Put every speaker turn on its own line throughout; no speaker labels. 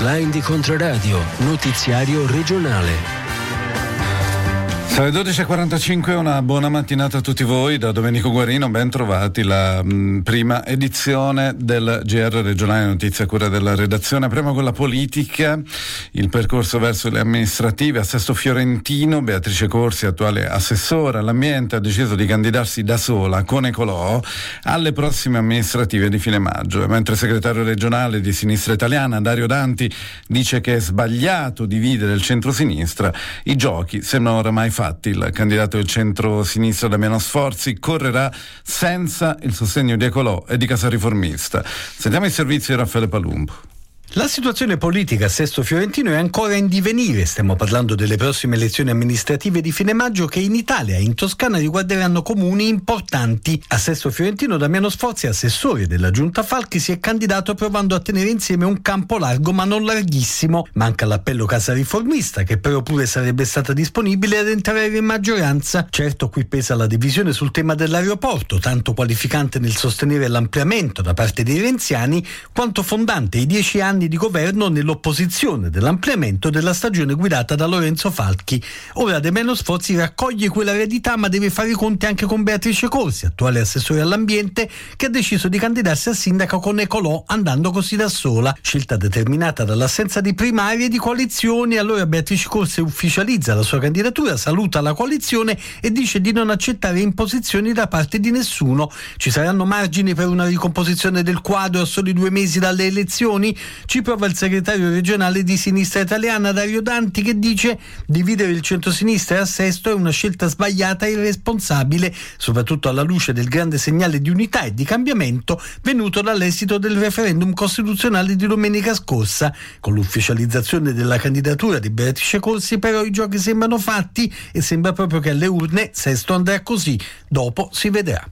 online di Controradio, notiziario regionale.
Alle 12.45, una buona mattinata a tutti voi da Domenico Guarino, ben trovati la prima edizione del GR regionale notizie a cura della redazione. Apriamo con la politica, il percorso verso le amministrative. A Sesto Fiorentino, Beatrice Corsi, attuale assessore all'ambiente, ha deciso di candidarsi da sola con Ecolò alle prossime amministrative di fine maggio, mentre il segretario regionale di Sinistra Italiana, Dario Danti, dice che è sbagliato dividere il centro-sinistra. I giochi sembrano oramai fatti. Il candidato del centro-sinistra Damiano Sforzi correrà senza il sostegno di Ecolò e di Casa Riformista. Sentiamo il servizio di Raffaele Palumbo.
La situazione politica a Sesto Fiorentino è ancora in divenire. Stiamo parlando delle prossime elezioni amministrative di fine maggio che in Italia e in Toscana riguarderanno comuni importanti. A Sesto Fiorentino Damiano Sforzi, assessore della Giunta Falchi, si è candidato provando a tenere insieme un campo largo ma non larghissimo. Manca l'appello Casa Riformista, che però pure sarebbe stata disponibile ad entrare in maggioranza. Certo, qui pesa la divisione sul tema dell'aeroporto, tanto qualificante nel sostenere l'ampliamento da parte dei renziani, quanto fondante i 10 anni di governo nell'opposizione dell'ampliamento della stagione guidata da Lorenzo Falchi. Ora Damiano Sforzi raccoglie quella eredità, ma deve fare i conti anche con Beatrice Corsi, attuale assessore all'ambiente, che ha deciso di candidarsi a sindaco con Ecolò, andando così da sola. Scelta determinata dall'assenza di primarie e di coalizioni. Allora Beatrice Corsi ufficializza la sua candidatura, saluta la coalizione e dice di non accettare imposizioni da parte di nessuno. Ci saranno margini per una ricomposizione del quadro a soli 2 mesi dalle elezioni? Ci prova il segretario regionale di Sinistra Italiana Dario Danti, che dice: dividere il centro-sinistra a Sesto è una scelta sbagliata e irresponsabile, soprattutto alla luce del grande segnale di unità e di cambiamento venuto dall'esito del referendum costituzionale di domenica scorsa. Con l'ufficializzazione della candidatura di Beatrice Corsi però i giochi sembrano fatti e sembra proprio che alle urne Sesto andrà così, dopo si vedrà.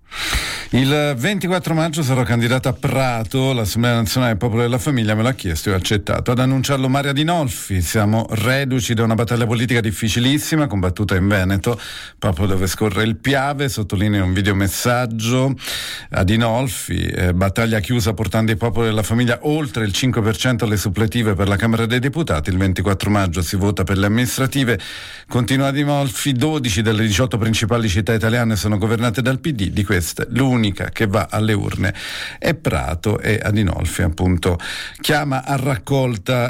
Il 24 maggio sarò candidato a Prato, l'Assemblea Nazionale del Popolo della Famiglia me l'ha chiesto e ho accettato. Ad annunciarlo Maria Adinolfi. Siamo reduci da una battaglia politica difficilissima, combattuta in Veneto, proprio dove scorre il Piave, sottolinea un videomessaggio. Adinolfi, battaglia chiusa portando il Popolo della Famiglia oltre il 5% alle suppletive per la Camera dei Deputati. Il 24 maggio si vota per le amministrative. Continua Adinolfi, 12 delle 18 principali città italiane sono governate dal PD, di queste l'unica che va alle urne è Prato, e Adinolfi appunto chiama a raccolta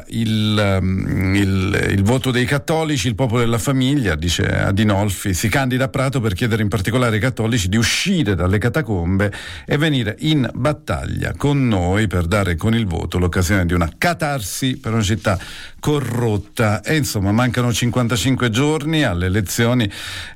il voto dei cattolici. Il Popolo della Famiglia, dice Adinolfi, si candida a Prato per chiedere in particolare ai cattolici di uscire dalle catacombe e venire in battaglia con noi per dare con il voto l'occasione di una catarsi per una città corrotta. E insomma mancano 55 giorni alle elezioni.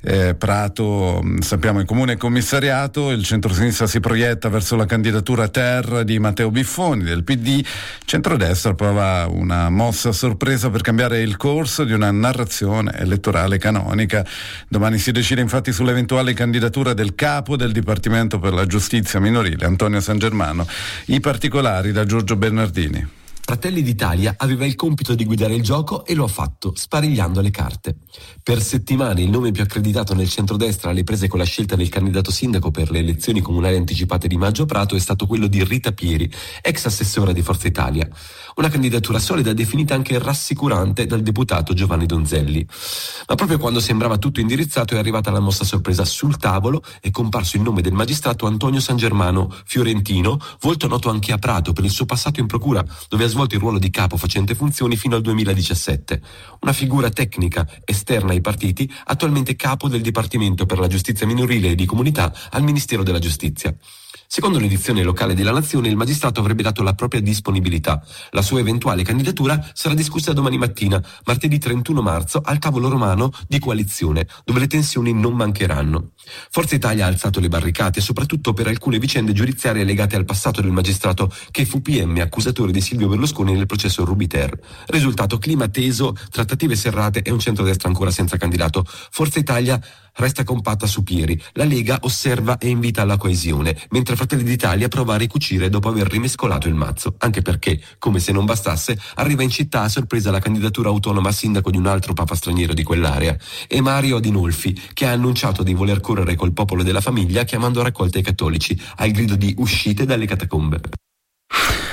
Prato, sappiamo, il comune è commissariato, il centro-sinistra si proietta verso la candidatura Terra di Matteo Biffoni del PD. Centrodestra prova una mossa a sorpresa per cambiare il corso di una narrazione elettorale canonica. Domani si decide infatti sull'eventuale candidatura del capo del Dipartimento per la Giustizia minorile, Antonio San Germano. I particolari da Giorgio Bernardini.
Fratelli d'Italia aveva il compito di guidare il gioco e lo ha fatto, sparigliando le carte. Per settimane il nome più accreditato nel centrodestra alle prese con la scelta del candidato sindaco per le elezioni comunali anticipate di maggio a Prato è stato quello di Rita Pieri, ex assessora di Forza Italia. Una candidatura solida definita anche rassicurante dal deputato Giovanni Donzelli. Ma proprio quando sembrava tutto indirizzato è arrivata la mossa sorpresa sul tavolo, è comparso il nome del magistrato Antonio San Germano, fiorentino, volto noto anche a Prato per il suo passato in procura, dove ha svolto il ruolo di capo facente funzioni fino al 2017. Una figura tecnica esterna ai partiti, attualmente capo del Dipartimento per la Giustizia minorile e di comunità al Ministero della Giustizia. Secondo l'edizione locale della Nazione, il magistrato avrebbe dato la propria disponibilità. La sua eventuale candidatura sarà discussa domani mattina, martedì 31 marzo, al tavolo romano di coalizione, dove le tensioni non mancheranno. Forza Italia ha alzato le barricate, soprattutto per alcune vicende giudiziarie legate al passato del magistrato, che fu PM accusatore di Silvio Berlusconi nel processo Rubiter. Risultato: clima teso, trattative serrate e un centrodestra ancora senza candidato. Forza Italia resta compatta su Pieri. La Lega osserva e invita alla coesione, mentre Fratelli d'Italia prova a ricucire dopo aver rimescolato il mazzo, anche perché, come se non bastasse, arriva in città a sorpresa la candidatura autonoma a sindaco di un altro papa straniero di quell'area, e Mario Adinolfi, che ha annunciato di voler correre col Popolo della Famiglia chiamando a raccolta i cattolici, al grido di uscite dalle catacombe.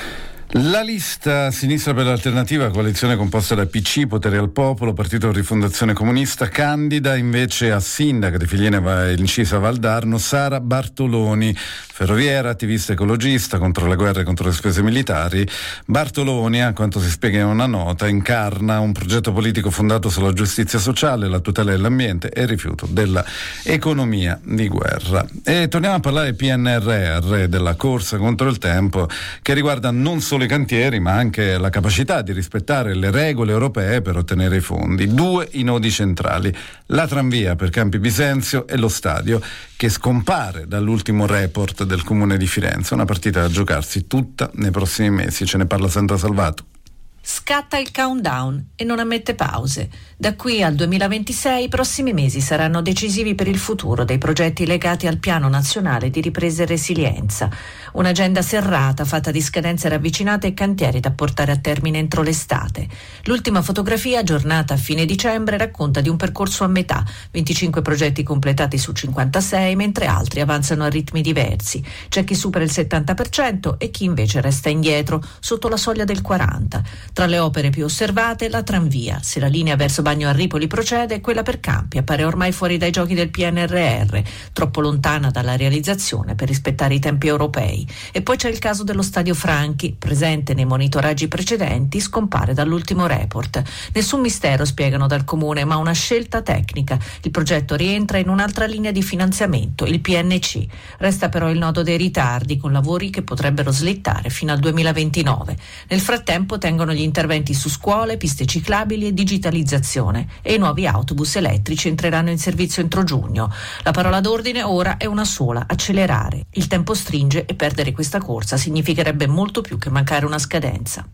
La lista Sinistra per l'Alternativa, coalizione composta da PC, Potere al Popolo, Partito Rifondazione Comunista, candida invece a sindaca di Filiene Incisa Valdarno Sara Bartoloni, ferroviera, attivista ecologista contro la guerra e contro le spese militari. Bartoloni, a quanto si spiega in una nota, incarna un progetto politico fondato sulla giustizia sociale, la tutela dell'ambiente e il rifiuto della economia di guerra. E torniamo a parlare PNRR, della corsa contro il tempo, che riguarda non solo i cantieri ma anche la capacità di rispettare le regole europee per ottenere i fondi. Due i nodi centrali: la tranvia per Campi Bisenzio e lo stadio, che scompare dall'ultimo report del Comune di Firenze. Una partita da giocarsi tutta nei prossimi mesi. Ce ne parla Sandra Salvato.
Scatta il countdown e non ammette pause. Da qui al 2026 i prossimi mesi saranno decisivi per il futuro dei progetti legati al Piano Nazionale di Ripresa e Resilienza. Un'agenda serrata fatta di scadenze ravvicinate e cantieri da portare a termine entro l'estate. L'ultima fotografia, aggiornata a fine dicembre, racconta di un percorso a metà: 25 progetti completati su 56, mentre altri avanzano a ritmi diversi. C'è chi supera il 70% e chi invece resta indietro, sotto la soglia del 40%. Tra le opere più osservate, la tranvia. Se la linea verso Bagno a Ripoli procede, quella per Campi appare ormai fuori dai giochi del PNRR, troppo lontana dalla realizzazione per rispettare i tempi europei. E poi c'è il caso dello Stadio Franchi, presente nei monitoraggi precedenti, scompare dall'ultimo report. Nessun mistero, spiegano dal Comune, ma una scelta tecnica. Il progetto rientra in un'altra linea di finanziamento, il PNC. Resta però il nodo dei ritardi, con lavori che potrebbero slittare fino al 2029. Nel frattempo tengono gli interventi su scuole, piste ciclabili e digitalizzazione, e i nuovi autobus elettrici entreranno in servizio entro giugno. La parola d'ordine ora è una sola: accelerare. Il tempo stringe e perdere questa corsa significherebbe molto più che mancare una scadenza.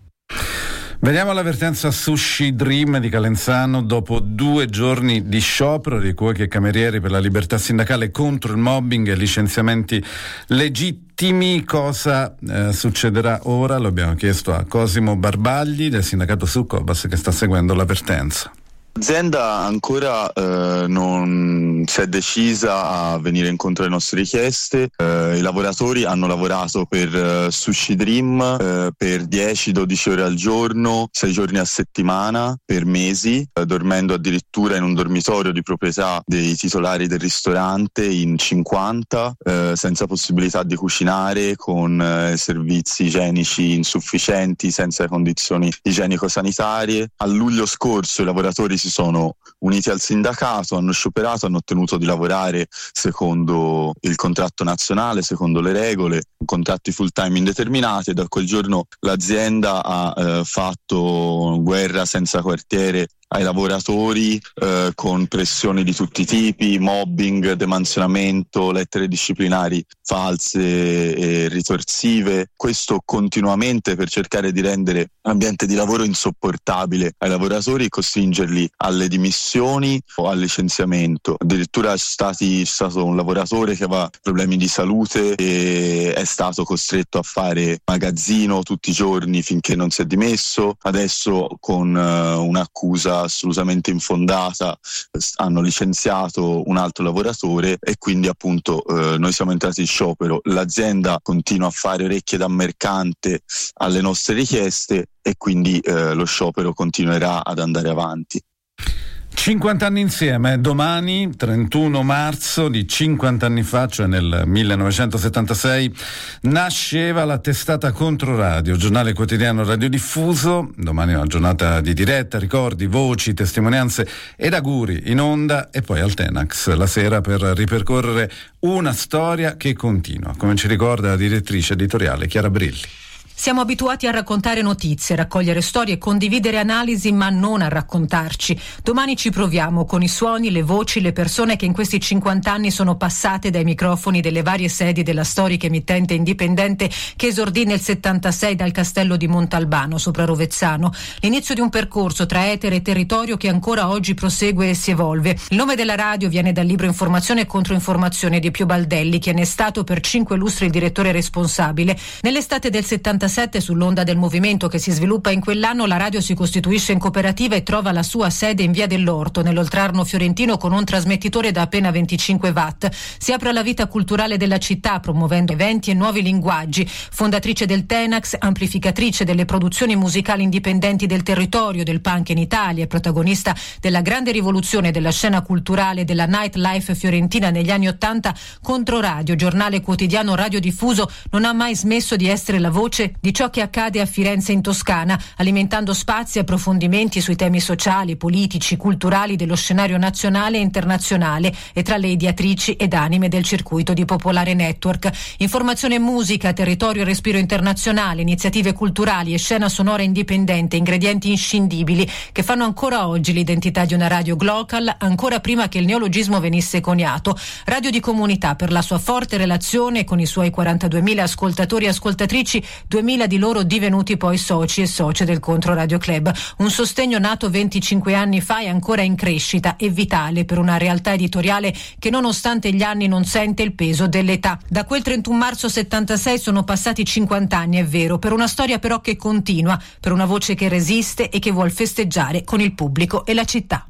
Vediamo l'avvertenza Sushi Dream di Calenzano. Dopo 2 giorni di sciopero di cuochi e camerieri per la libertà sindacale contro il mobbing e licenziamenti legittimi, cosa succederà ora? Lo abbiamo chiesto a Cosimo Barbagli del sindacato Succobas, che sta seguendo l'avvertenza.
L'azienda ancora non si è decisa a venire incontro alle nostre richieste. I lavoratori hanno lavorato per Sushi Dream per 10-12 ore al giorno, 6 giorni a settimana, per mesi, dormendo addirittura in un dormitorio di proprietà dei titolari del ristorante in 50, senza possibilità di cucinare, con servizi igienici insufficienti, senza condizioni igienico-sanitarie. A luglio scorso i lavoratori si sono uniti al sindacato, hanno scioperato, hanno ottenuto di lavorare secondo il contratto nazionale, secondo le regole, contratti full time indeterminati, e da quel giorno l'azienda ha fatto guerra senza quartiere ai lavoratori, con pressioni di tutti i tipi, mobbing, demansionamento, lettere disciplinari false e ritorsive. Questo continuamente per cercare di rendere l'ambiente di lavoro insopportabile ai lavoratori e costringerli alle dimissioni o al licenziamento. Addirittura c'è stato un lavoratore che aveva problemi di salute e è stato costretto a fare magazzino tutti i giorni finché non si è dimesso. Adesso, con un'accusa assolutamente infondata, hanno licenziato un altro lavoratore e quindi appunto noi siamo entrati in sciopero. L'azienda continua a fare orecchie da mercante alle nostre richieste e quindi lo sciopero continuerà ad andare avanti.
50 anni insieme. Domani, 31 marzo di 50 anni fa, cioè nel 1976, nasceva la testata Controradio, giornale quotidiano radiodiffuso. Domani è una giornata di diretta, ricordi, voci, testimonianze ed auguri in onda, e poi al Tenax la sera per ripercorrere una storia che continua, come ci ricorda la direttrice editoriale Chiara Brilli.
Siamo abituati a raccontare notizie, raccogliere storie, condividere analisi, ma non a raccontarci. Domani ci proviamo con i suoni, le voci, le persone che in questi 50 anni sono passate dai microfoni delle varie sedi della storica emittente indipendente che esordì nel 76 dal castello di Montalbano sopra Rovezzano. L'inizio di un percorso tra etere e territorio che ancora oggi prosegue e si evolve. Il nome della radio viene dal libro Informazione e Controinformazione di Pio Baldelli, che ne è stato per 5 lustri il direttore responsabile. Nell'estate del 76 1977, sull'onda del movimento che si sviluppa in quell'anno, la radio si costituisce in cooperativa e trova la sua sede in via dell'Orto, nell'Oltrarno fiorentino, con un trasmettitore da appena 25 watt. Si apre alla vita culturale della città, promuovendo eventi e nuovi linguaggi. Fondatrice del Tenax, amplificatrice delle produzioni musicali indipendenti del territorio, del punk in Italia, e protagonista della grande rivoluzione della scena culturale della nightlife fiorentina negli anni '80, Controradio, giornale quotidiano radiodiffuso, non ha mai smesso di essere la voce di ciò che accade a Firenze in Toscana, alimentando spazi e approfondimenti sui temi sociali, politici, culturali dello scenario nazionale e internazionale, e tra le ideatrici ed anime del circuito di Popolare Network. Informazione e musica, territorio e respiro internazionale, iniziative culturali e scena sonora indipendente, ingredienti inscindibili che fanno ancora oggi l'identità di una radio glocal, ancora prima che il neologismo venisse coniato. Radio di comunità per la sua forte relazione con i suoi 42.000 ascoltatori e ascoltatrici, 2.000 di loro divenuti poi soci e socie del Controradio Club. Un sostegno nato 25 anni fa e ancora in crescita e vitale per una realtà editoriale che nonostante gli anni non sente il peso dell'età. Da quel 31 marzo 76 sono passati 50 anni, è vero, per una storia però che continua, per una voce che resiste e che vuol festeggiare con il pubblico e la città.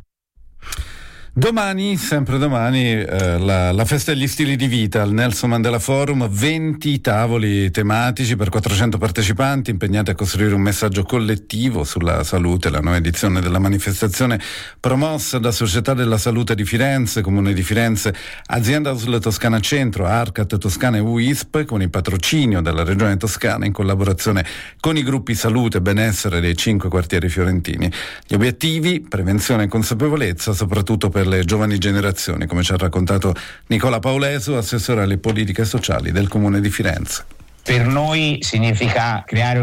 Domani, sempre domani, la festa degli stili di vita al Nelson Mandela Forum, 20 tavoli tematici per 400 partecipanti impegnati a costruire un messaggio collettivo sulla salute. La nuova edizione della manifestazione, promossa da Società della Salute di Firenze, Comune di Firenze, Azienda Ausl Toscana Centro, Arcat Toscana e UISP, con il patrocinio della Regione Toscana in collaborazione con i gruppi Salute e Benessere dei 5 quartieri fiorentini. Gli obiettivi: prevenzione e consapevolezza, soprattutto per le giovani generazioni, come ci ha raccontato Nicola Paulesu, assessore alle politiche sociali del Comune di Firenze.
Per noi significa creare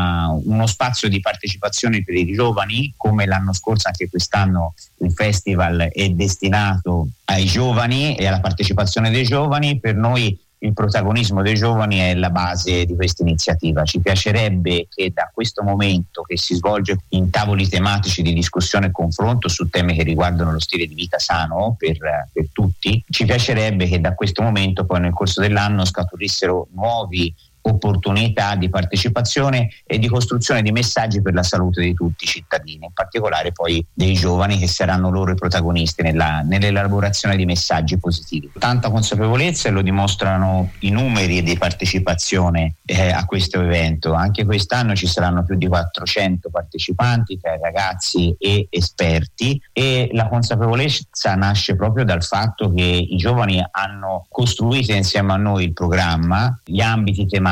uno spazio di partecipazione per i giovani, come l'anno scorso anche quest'anno il festival è destinato ai giovani e alla partecipazione dei giovani. Per noi il protagonismo dei giovani è la base di questa iniziativa. Ci piacerebbe che da questo momento, che si svolge in tavoli tematici di discussione e confronto su temi che riguardano lo stile di vita sano per tutti, ci piacerebbe che da questo momento poi nel corso dell'anno scaturissero nuovi opportunità di partecipazione e di costruzione di messaggi per la salute di tutti i cittadini, in particolare poi dei giovani, che saranno loro i protagonisti nell'elaborazione di messaggi positivi. Tanta consapevolezza, e lo dimostrano i numeri di partecipazione a questo evento. Anche quest'anno ci saranno più di 400 partecipanti tra ragazzi e esperti, e la consapevolezza nasce proprio dal fatto che i giovani hanno costruito insieme a noi il programma, gli ambiti tematici,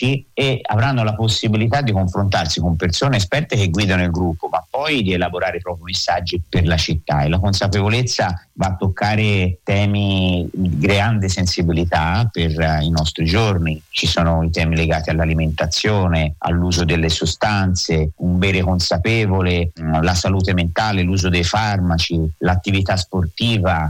e avranno la possibilità di confrontarsi con persone esperte che guidano il gruppo, ma poi di elaborare proprio messaggi per la città. E la consapevolezza va a toccare temi di grande sensibilità per i nostri giorni. Ci sono i temi legati all'alimentazione, all'uso delle sostanze, un bere consapevole, la salute mentale, l'uso dei farmaci, l'attività sportiva.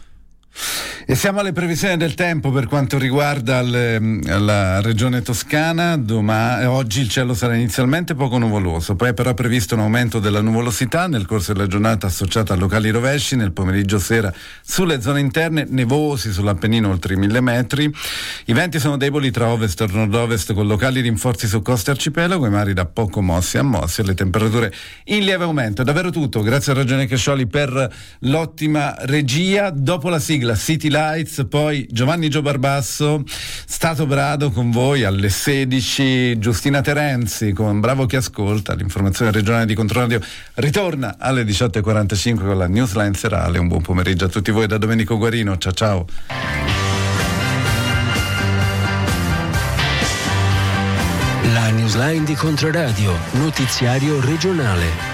E siamo alle previsioni del tempo per quanto riguarda la regione toscana. Oggi il cielo sarà inizialmente poco nuvoloso, poi però è previsto un aumento della nuvolosità nel corso della giornata associata a locali rovesci. Nel pomeriggio sera sulle zone interne nevosi sull'Appennino oltre i 1000 metri. I venti sono deboli tra ovest e nord-ovest, con locali rinforzi su coste arcipelago, i mari da poco mossi a mossi e le temperature in lieve aumento. È davvero tutto, grazie a Ragione Cascioli per l'ottima regia. Dopo la sigla City Lights, poi Giovanni Gio Barbasso, Stato Brado con voi alle 16, Giustina Terenzi con Bravo Chi Ascolta, l'informazione regionale di Controradio ritorna alle 18:45 con la newsline serale. Un buon pomeriggio a tutti voi da Domenico Guarino, ciao ciao.
La newsline di Controradio, notiziario regionale.